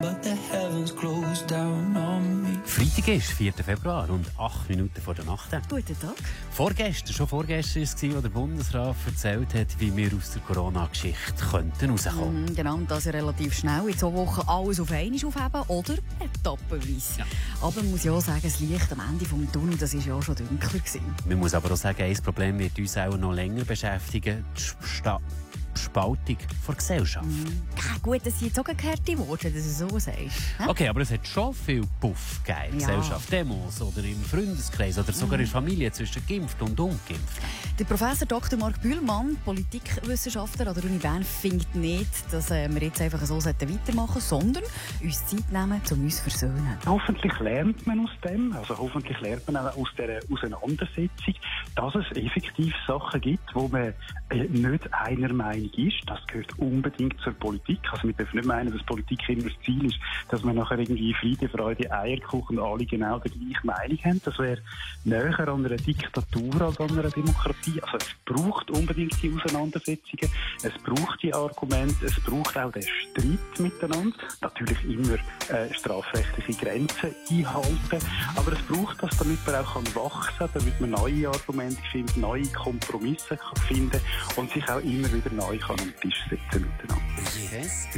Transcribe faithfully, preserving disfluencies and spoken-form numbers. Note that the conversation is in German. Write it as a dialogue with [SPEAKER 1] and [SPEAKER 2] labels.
[SPEAKER 1] Freitag ist vierter Februar und acht Minuten vor der Nacht.
[SPEAKER 2] Guten Tag.
[SPEAKER 1] Vorgestern, schon vorgestern war es, als der Bundesrat erzählt hat, wie wir aus der Corona-Geschichte könnten rauskommen.
[SPEAKER 2] Mm, genau, das ja relativ schnell. In zwei Wochen alles auf einmal aufheben oder etappenweise.
[SPEAKER 1] Ja.
[SPEAKER 2] Aber man muss ja auch sagen, das Licht am Ende des Tunnels, das war ja auch schon dunkler gewesen.
[SPEAKER 1] Man muss aber auch sagen, ein Problem wird uns auch noch länger beschäftigen. Die Sta- Spaltung der Gesellschaft.
[SPEAKER 2] Mm. Ja, gut, das sind jetzt auch gehörte Worte, dass du so sagst. He?
[SPEAKER 1] Okay, aber es hat schon viel Puff gegeben in der
[SPEAKER 2] Ja.
[SPEAKER 1] Gesellschaft, Demos oder im Freundeskreis oder sogar in der Familie zwischen Geimpft und Ungeimpft.
[SPEAKER 2] Der Professor Doktor Marc Bühlmann, Politikwissenschaftler an der Uni Bern, findet nicht, dass äh, wir jetzt einfach so weitermachen sollten, sondern uns Zeit nehmen, um uns zu versöhnen.
[SPEAKER 3] Hoffentlich lernt man aus dem, also hoffentlich lernt man auch aus dieser Auseinandersetzung, dass es effektiv Sachen gibt, wo man äh, nicht einer Meinung ist. Das gehört unbedingt zur Politik. Also wir dürfen nicht meinen, dass Politik immer das Ziel ist, dass wir nachher irgendwie Friede, Freude, Eierkuchen und alle genau die gleiche Meinung haben. Das wäre näher an einer Diktatur als an einer Demokratie. Also es braucht unbedingt die Auseinandersetzungen, es braucht die Argumente, es braucht auch den Streit miteinander. Natürlich immer äh, strafrechtliche Grenzen einhalten, aber es braucht das, damit man auch kann wachsen kann, damit man neue Argumente findet, neue Kompromisse kann finden und sich auch immer wieder neu kann am Tisch setzen miteinander.
[SPEAKER 1] Okay.